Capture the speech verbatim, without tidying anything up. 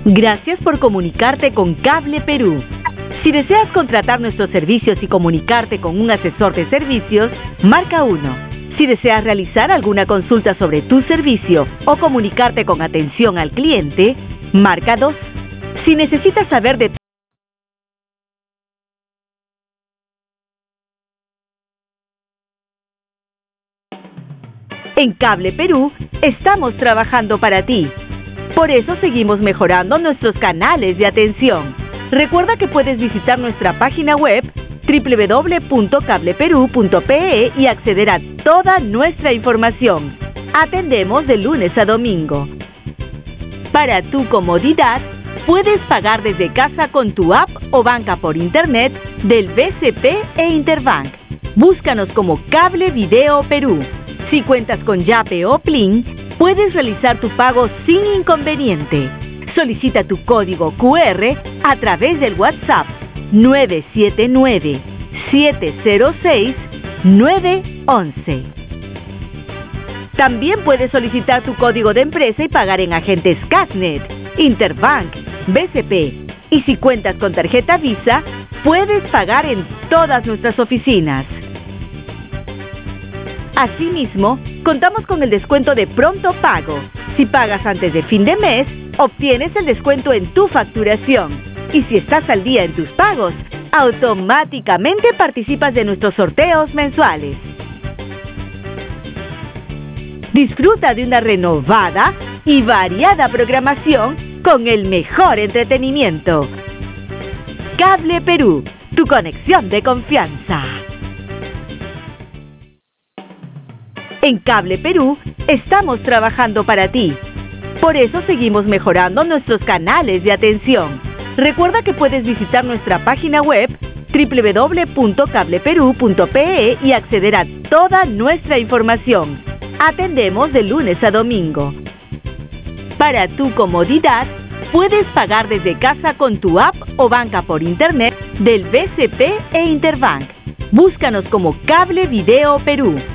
Gracias por comunicarte con Cable Perú. Si deseas contratar nuestros servicios y comunicarte con un asesor de servicios, marca uno. Si deseas realizar alguna consulta sobre tu servicio o comunicarte con atención al cliente, marca dos. Si necesitas saber de En Cable Perú, estamos trabajando para ti. Por eso seguimos mejorando nuestros canales de atención. Recuerda que puedes visitar nuestra página web doble u doble u doble u punto cable perú punto pe e y acceder a toda nuestra información. Atendemos de lunes a domingo. Para tu comodidad, puedes pagar desde casa con tu app o banca por internet del B C P e Interbank. Búscanos como Cable Video Perú. Si cuentas con Yape o Plin, puedes realizar tu pago sin inconveniente. Solicita tu código cu erre a través del WhatsApp nueve siete nueve, siete cero seis, nueve once. También puedes solicitar tu código de empresa y pagar en agentes Casnet, Interbank, B C P. Y si cuentas con tarjeta Visa, puedes pagar en todas nuestras oficinas. Asimismo, contamos con el descuento de pronto pago. Si pagas antes de fin de mes, obtienes el descuento en tu facturación. Y si estás al día en tus pagos, automáticamente participas de nuestros sorteos mensuales. Disfruta de una renovada y variada programación con el mejor entretenimiento. Cable Perú, tu conexión de confianza. En Cable Perú, estamos trabajando para ti. Por eso seguimos mejorando nuestros canales de atención. Recuerda que puedes visitar nuestra página web doble u doble u doble u punto cable perú punto pe e y acceder a toda nuestra información. Atendemos de lunes a domingo. Para tu comodidad, puedes pagar desde casa con tu app o banca por internet del B C P e Interbank. Búscanos como Cable Video Perú.